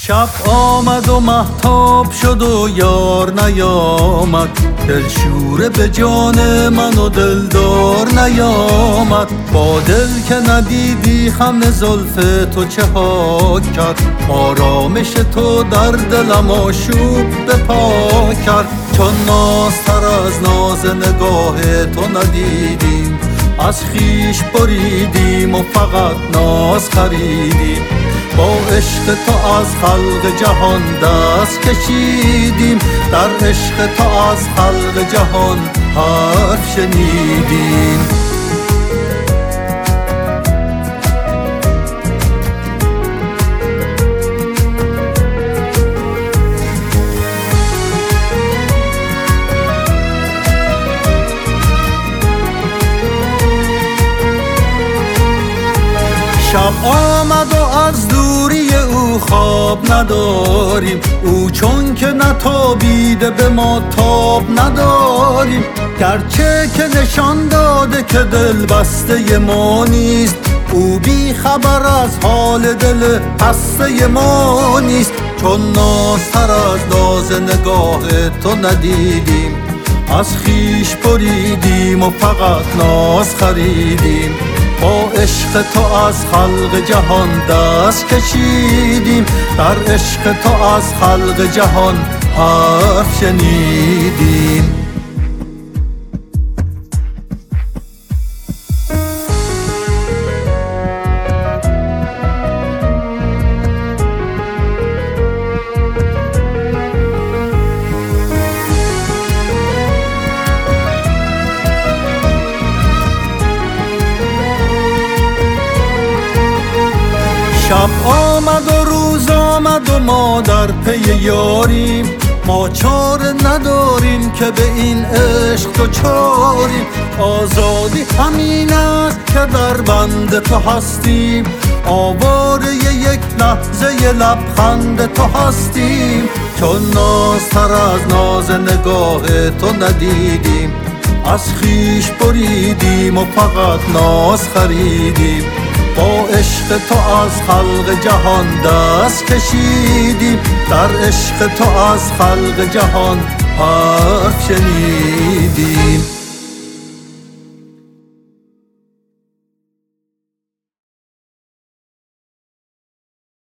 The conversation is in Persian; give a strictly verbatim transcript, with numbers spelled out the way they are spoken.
شب آمد و مهتاب شد و یار نیامد، دلشوره به جان من و دلدار نیامد. با دل که ندیدی خم زلف تو چه ها کرد، آرامش تو در دلم آشوب به پا کرد. چون نازتر از ناز نگاه تو ندیدیم، از خویش بریدیم و فقط ناز خریدیم. با عشق تو از خلق جهان دست کشیدیم، در عشق تو از خلق جهان حرف شنیدیم. شب آمد و از دوری او خواب نداریم، او چون که نتابیده به ما تاب نداریم. گرچه که نشان داده که دل بسته ما نیست، او بی خبر از حال دل خسته ما نیست. چون نازتر از ناز نگاه تو ندیدیم، از خویش بریدیم و فقط ناز خریدیم. با عشق تو از خلق جهان دست کشیدیم، در عشق تو از خلق جهان حرف شنیدیم. شب آمد و روز آمد و ما در پی یاریم، ما چاره نداریم که به این عشق دچاریم. آزادی همین است که در بند تو هستیم، آواره یک لحظه لبخند تو هستیم. چون نازتر از ناز نگاه تو ندیدیم، از خویش بریدیم و فقط ناز خریدیم. با عشق تو از خلق جهان دست کشیدیم، در عشق تو از خلق جهان حرف شنیدیم.